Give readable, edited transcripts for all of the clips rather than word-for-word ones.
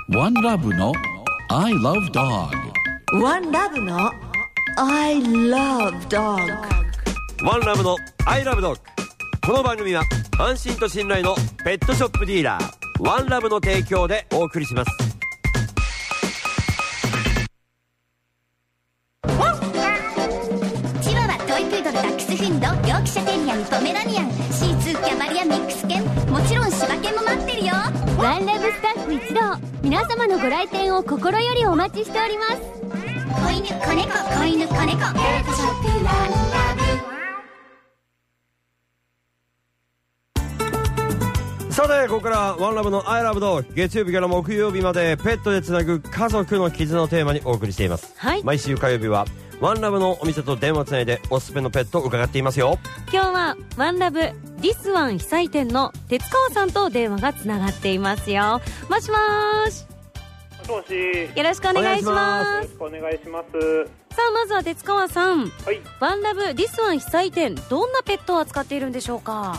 ワンラブの I love dog。 ワンラブの I love dog。 ワンラブの I love dog。 この番組は安心と信頼のペットショップディーラーワンラブの提供でお送りします。 チワワ、トイプードル、ダックスフィンド、ヨークシャテリアン、ポメラニアン、シーツー、キャバリア、ミックス犬、もちろん柴犬も待ってるよ。 ワンラブスタッフ一同、皆様のご来店を心よりお待ちしております。 子犬、子猫、子犬、子猫、ペットショップワンラブ。さてここからワンラブの I love dog、 月曜日から木曜日までペットでつなぐ家族の絆のテーマにお送りしています、 はい、 毎週火曜日はワンラブのお店と電話つないでおすすめのペットを伺っていますよ。 今日はワンラブディスワン被災店の鉄川さんと電話がつながっていますよ。もしもーし。 もしもし。 よろしくお願いします。 よろしくお願いします。 さあまずは鉄川さん、 はい、 ワンラブディスワン被災店、どんなペットを扱っているんでしょうか。 はい、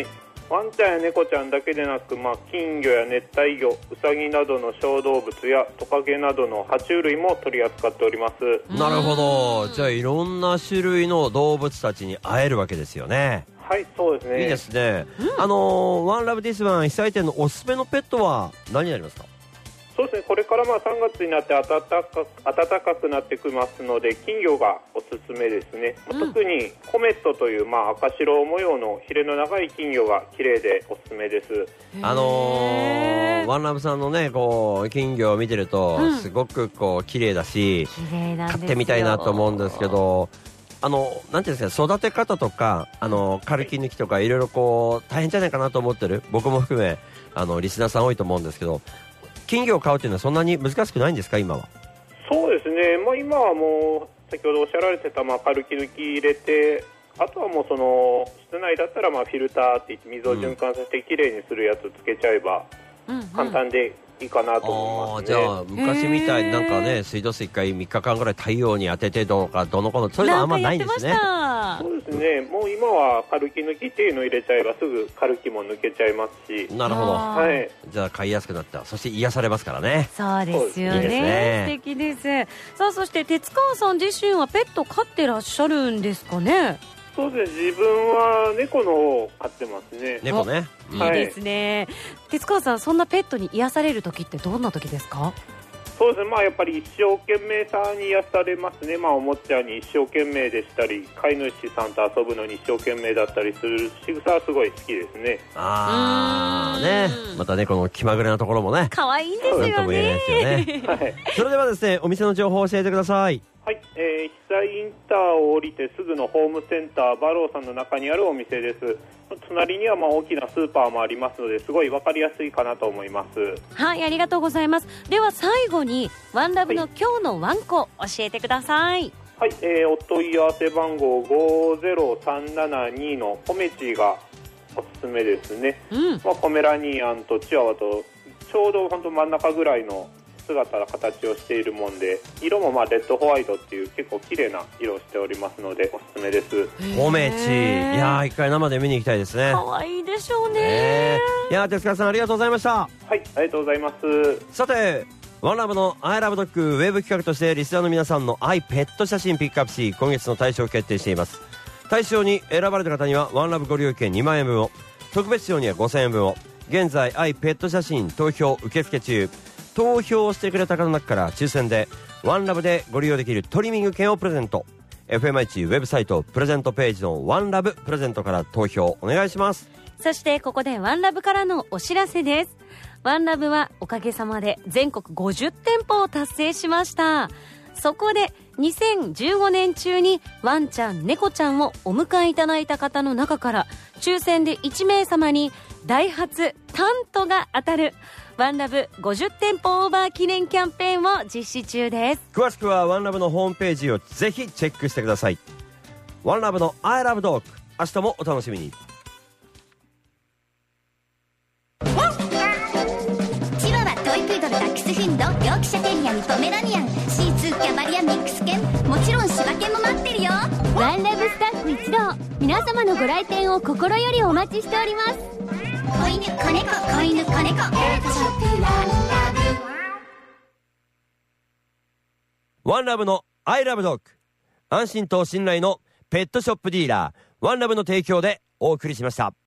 ワンちゃんや猫ちゃんだけでなく、金魚や熱帯魚、ウサギなどの小動物やトカゲなどの爬虫類も取り扱っております。 なるほど。じゃあいろんな種類の動物たちに会えるわけですよね。 はい、そうですね。 いいですね、ワンラブディスワン被災店のおすすめのペットは何になりますか。 そうですね、これから3月になって暖かくなってきますので、金魚がおすすめですね、特にコメットという、赤白模様のヒレの長い金魚が綺麗でおすすめです。 ワンラブさんのねこう金魚を見てると、すごくこう綺麗だし、飼ってみたいなと思うんですけど、なんていうんですか、育て方とかカルキ抜きとかいろいろこう大変じゃないかなと思ってる僕も含めリスナーさん多いと思うんですけど、金魚を飼うというのはそんなに難しくないんですか今は。 そうですね、今はもう先ほどおっしゃられてたカルキ抜き入れて、あとはもうその室内だったらフィルターっていって水を循環させてきれいにするやつつけちゃえば簡単でいいかなと思いますね。 じゃあ昔みたいになんかね水道水1回3日間ぐらい太陽に当ててどうかどのこのそういうのはあんまないんですね。 そうですね、もう今はカルキ抜きっていうのを入れちゃえばすぐカルキも抜けちゃいますし。 なるほど、 はい、 じゃあ飼いやすくなった、そして癒されますからね。 そうですよね、 いいですね。 素敵です。さあそして鉄川さん自身はペット飼ってらっしゃるんですかね。 そうですね、自分は猫の方を飼ってますね。 猫ね、 いいですね、鉄川さん、そんなペットに癒される時ってどんな時ですか。 そうですね、やっぱり一生懸命さに癒されますね。おもちゃに一生懸命でしたり、飼い主さんと遊ぶのに一生懸命だったりする仕草はすごい好きですね。 ね、またねこの気まぐれなところもね可愛いんですよね。 とも言えないですよねはい、それではですね、お店の情報を教えてください。 はい、被災インターを降りてすぐのホームセンターバローさんの中にあるお店です。隣には大きなスーパーもありますので、すごい分かりやすいかなと思います。 はい、ありがとうございます。では最後にワンラブの今日のワンコ教えてください。 はい、お問い合わせ番号50372のポメチーがおすすめですね。ポメラニアンとチワワとちょうど本当真ん中ぐらいの姿形をしているもんで、色もレッドホワイトっていう結構綺麗な色をしておりますのでおすすめです。 ポメチ、いや一回生で見に行きたいですね。 可愛いでしょうね。 いや鉄川さんありがとうございました。 はい、ありがとうございます。 さてワンラブの I love dog ウェブ企画としてリスナーの皆さんの愛ペット写真ピックアップし、今月の大賞を決定しています。大賞に選ばれた方にはワンラブご利用券2万円分を、特別賞には5000円分を。現在愛ペット写真投票受付中。投票してくれた方の中から抽選でワンラブでご利用できるトリミング券をプレゼント。 FMI ウェブサイトプレゼントページのワンラブプレゼントから投票お願いします。 そしてここでワンラブからのお知らせです。ワンラブはおかげさまで全国50店舗を達成しました。そこで2015年中にワンちゃん猫ちゃんをお迎えいただいた方の中から抽選で1名様にダイハツタントが当たるワンラブ50店舗オーバー記念キャンペーンを実施中です。 詳しくはワンラブのホームページをぜひチェックしてください。ワンラブの I love dog、 明日もお楽しみに。 チワワ、トイプードル、ダックスフィンド、ヨークシャテリアン、ポメラニアン、シーツー、キャバリア、ミックス犬、もちろん柴犬も待ってるよ。 ワンラブスタッフ一同、皆様のご来店を心よりお待ちしております。 子犬、子猫、子犬、子猫、ペットショップワンラブ。 ワンラブのアイラブドッグ、安心と信頼のペットショップディーラーワンラブの提供でお送りしました。